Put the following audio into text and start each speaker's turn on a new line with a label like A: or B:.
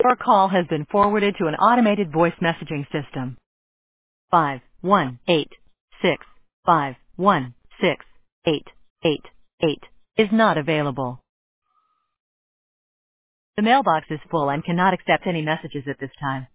A: Your call has been forwarded to an automated voice messaging system. 51865168888 is not available. The mailbox is full and cannot accept any messages at this time.